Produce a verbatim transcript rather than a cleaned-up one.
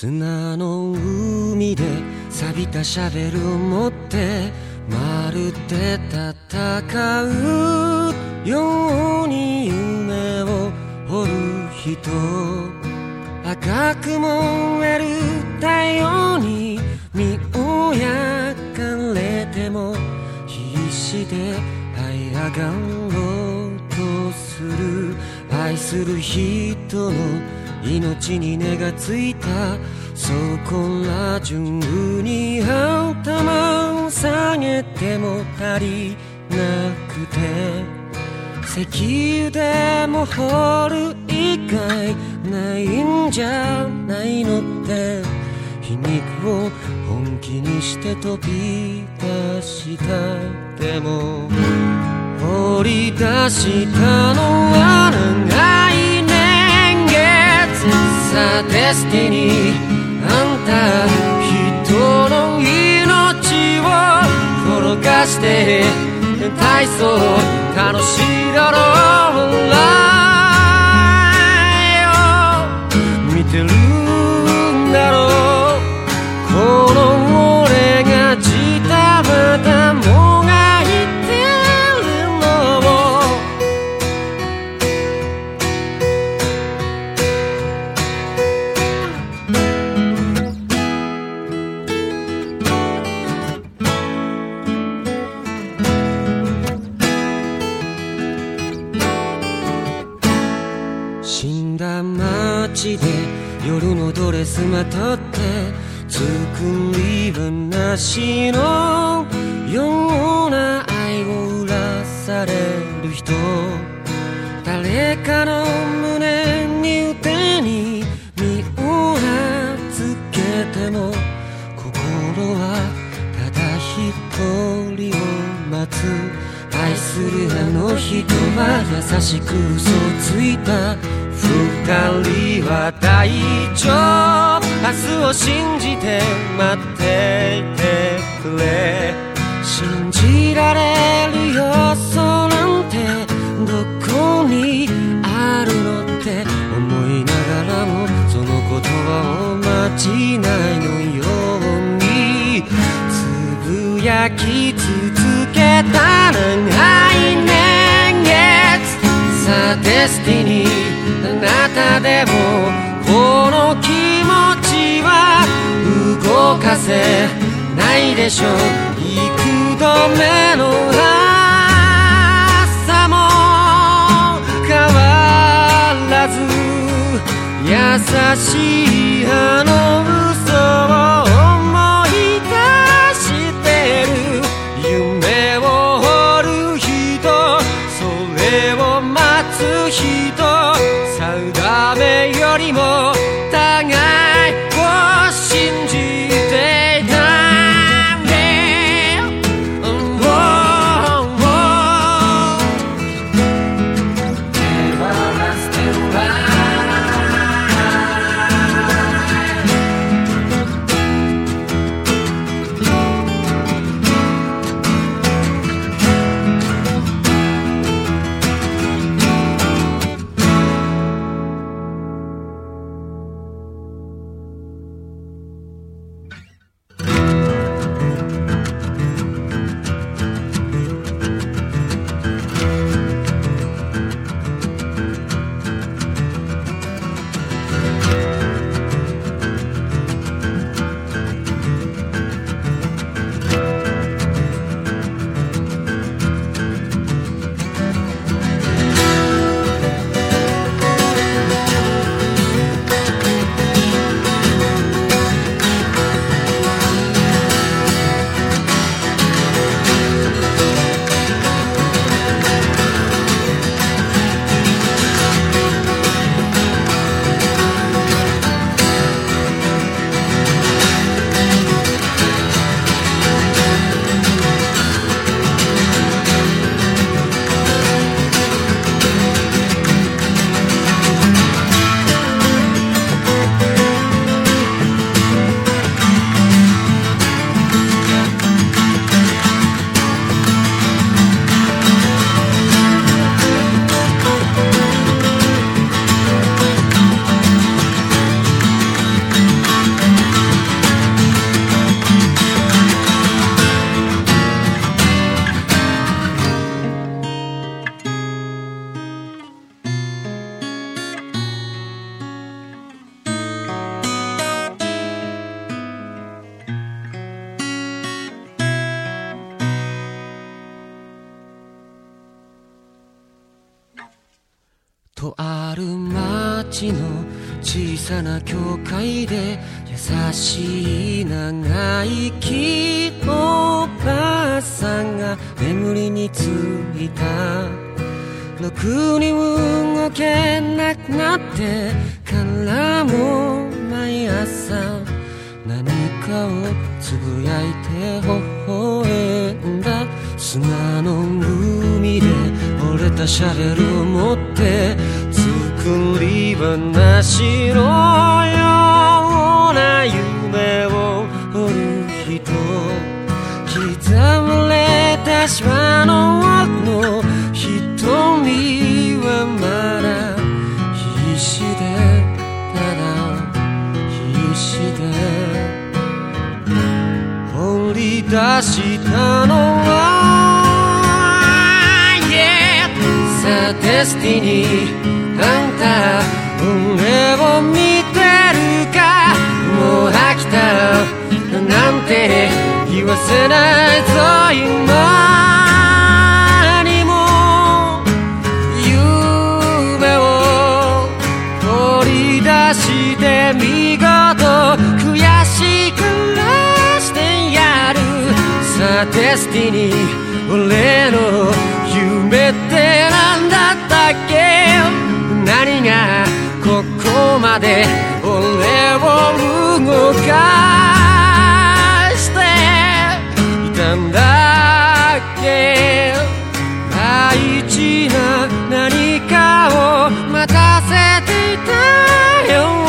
砂の海で錆びたシャベルを持ってまるで戦うように夢を掘る人、赤く燃える太陽に身を焼かれても必死で這い上がろうとする、愛する人の命に根がついたそこら中に頭を下げても足りなくて、石油でも掘る以外ないんじゃないのって、皮肉を本気にして飛び出した。でも掘り出したのは長い年月さ、デスティニー、あんた人の命を転がして体操楽しいだろう、ライを見てるんだろう、この俺がジタバタもがいてるのを。死んだ街で夜のドレスまとって作り話のような愛を売らされる人、誰かの胸に腕に身を預けても心はただ一人を待つ。愛するあの人は優しく嘘をついた。二人は大丈夫、明日を信じて待っていてくれ。信じられる要素なんてどこにあるのって思いながらも、その言葉を間違いのようにつぶやき続けた長い年月さ、デスティニー、あなたでもこの気持ちは動かせないでしょう。幾度目の朝も変わらず優しいあの嘘を思い出してる。夢を掘る人、それを待つ人、定めよりも互いを信じていた。 とある町の小さな教会で優しい長生きのおばあさんが眠りについた。ろくに動けなくなってからも毎朝何かをつぶやいて微笑んだ。砂の海で折れたシャベルを持って作り話のような夢を掘る人、刻まれたシワのの瞳はまだ必死で、ただ必死で掘り出したのは、yeah! さあデスティニー、あんた俺を見てるか、もう飽きたなんて言わせないぞ今。して見事悔しくらしてやる。さあデスティニー、俺の夢ってなんだったっけ。何がここまで俺を動かしていたんだっけ。大事な何かを待たせていたよ